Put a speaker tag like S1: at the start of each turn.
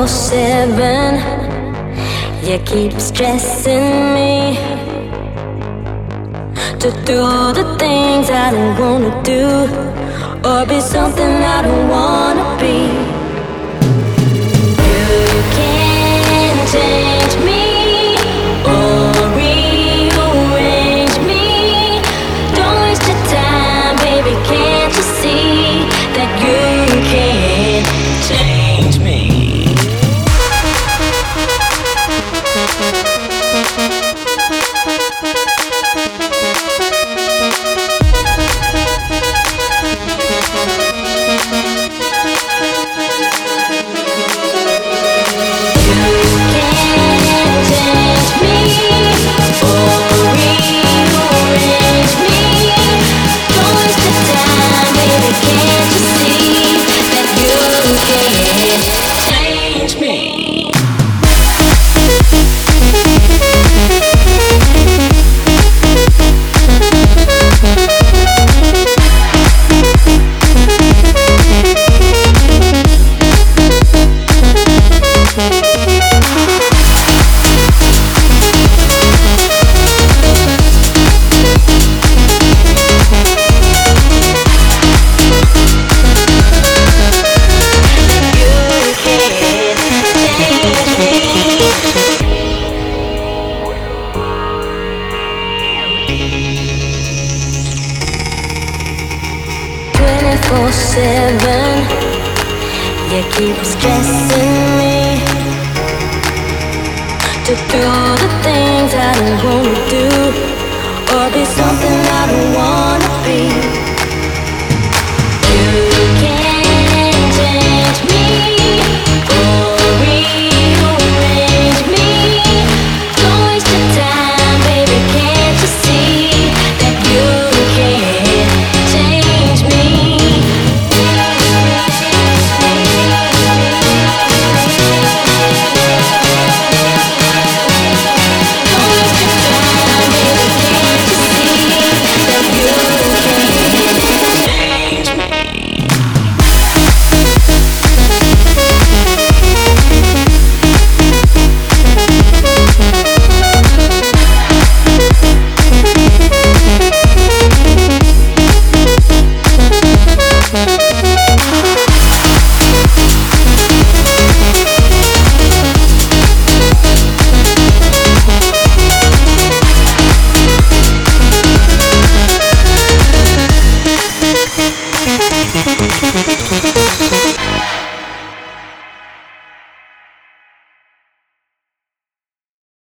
S1: 24/7. You keep stressing me to do the things I don't wanna do, or be something I don't wanna be. You can't change me or rearrange me. Don't waste your time, baby, can't you see that you can't change me? 24/7. You keep stressing me to do the things I don't wanna do, or be something I don't wanna be. You can't change me or rearrange me. Don't waste your time, baby, can't you see that you can't change me?
S2: We'll be right back.